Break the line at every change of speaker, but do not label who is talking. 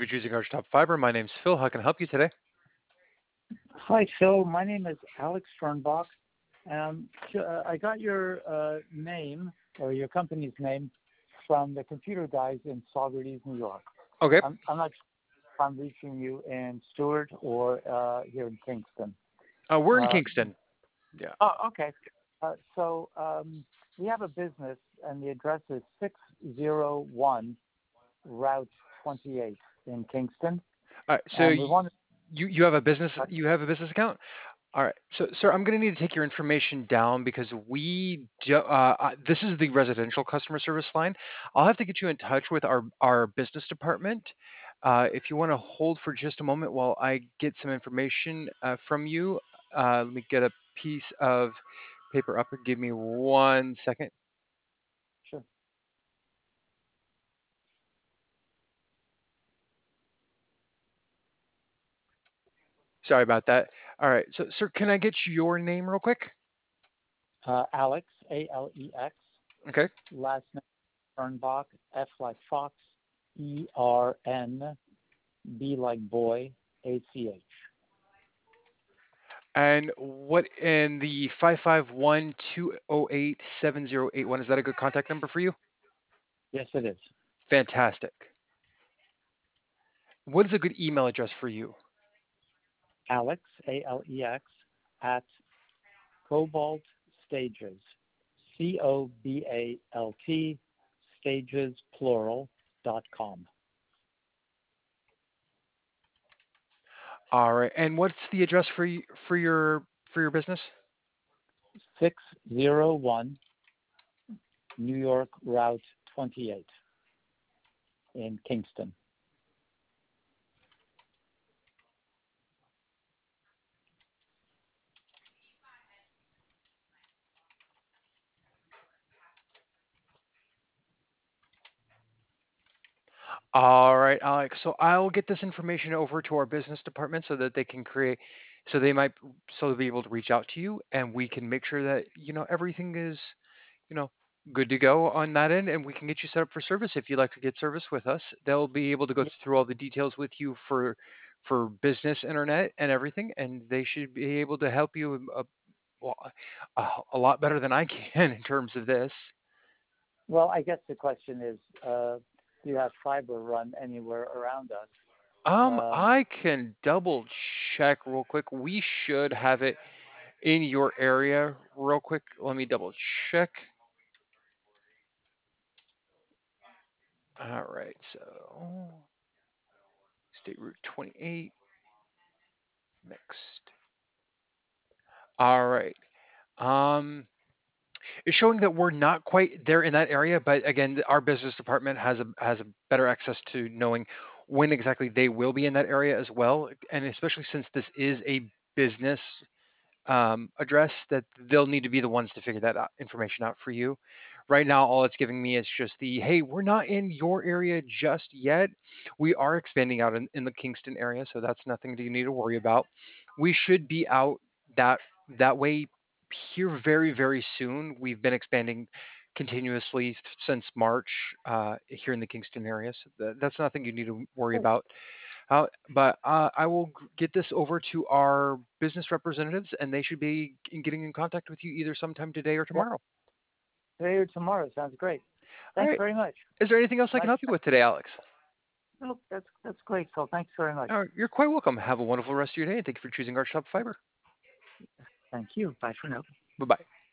for choosing Archtop Fiber. My name's Phil. How can I help you today?
Hi, Phil. My name is Alex Sternbach. I got your name or your company's name from the computer guys in Saugerties, New York.
Okay.
I'm not sure if I'm reaching you in Stewart or here in Kingston.
We're in
Uh,
Kingston. Yeah.
okay. We have a business, and the address is 601 Route 28 in Kingston.
All right. So
And we want
you have a business
to.
account. All right. So sir, I'm going to need to take your information down because this is the residential customer service line. I'll have to get you in touch with our business department. If you want to hold for just a moment while I get some information from you, let me get a piece of paper up and give me 1 second.
Sure.
Sorry about that. All right. So, sir, can I get your name real quick?
Alex, Alex.
Okay.
Last name Sternbach, F like Fox, ERN, B like boy, ACH.
And what in the 551-208-7081, is that a good contact number for you?
Yes, it is.
Fantastic. What is a good email address for you?
Alex, Alex, at Cobalt Stages, COBALT, stages, plural.com.
All right. And what's the address for your business?
601 New York Route 28 in Kingston.
All right, Alex. So I'll get this information over to our business department so that they can create, so they might, so they'll be able to reach out to you, and we can make sure that everything is, you know, good to go on that end, and we can get you set up for service if you'd like to get service with us. They'll be able to go
Yeah.
through all the details with you for business internet and everything, and they should be able to help you well, a lot better than I can in terms of this.
Well, I guess the question is, do you have fiber run anywhere around us?
I can double check real quick. We should have it in your area real quick. Let me double check. All right, so State Route 28 mixed. All right. Um, it's showing that we're not quite there in that area, but again, our business department has a better access to knowing when exactly they will be in that area as well, and especially since this is a business address, that they'll need to be the ones to figure that information out for you. Right now, all it's giving me is just the hey, we're not in your area just yet. We are expanding out in the Kingston area, so that's nothing that you need to worry about. We should be out that that way here very very soon. We've been expanding continuously since March here in the Kingston area, so that's nothing you need to worry
Good.
about. But I will get this over to our business representatives, and they should be getting in contact with you either sometime today or
Yeah,
tomorrow.
today or tomorrow sounds great.
All
Thanks
right.
very much.
Is there anything else I can
Nice.
help you with today, Alex?
Nope, that's great, Phil. Thanks very much.
You're quite welcome. Have a wonderful rest of your day, and thank you for choosing our shop fiber.
Thank you. Bye for now.
Bye bye.